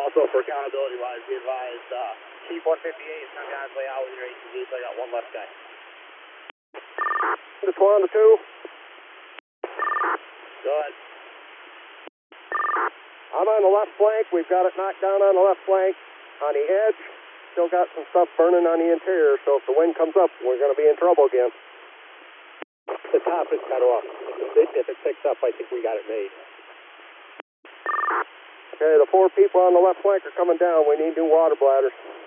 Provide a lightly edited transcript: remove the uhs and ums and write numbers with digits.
Also, for accountability wise, be advised, Chief 158 is coming on his way out with your ATV, so I got one left guy. This one, the 2. Go ahead. I'm on the left flank. We've got it knocked down on the left flank. On the edge, still got some stuff burning on the interior, so if the wind comes up, we're going to be in trouble again. The top is cut off. If it picks up, I think we got it made. Okay, the 4 people on the left flank are coming down. We need new water bladders.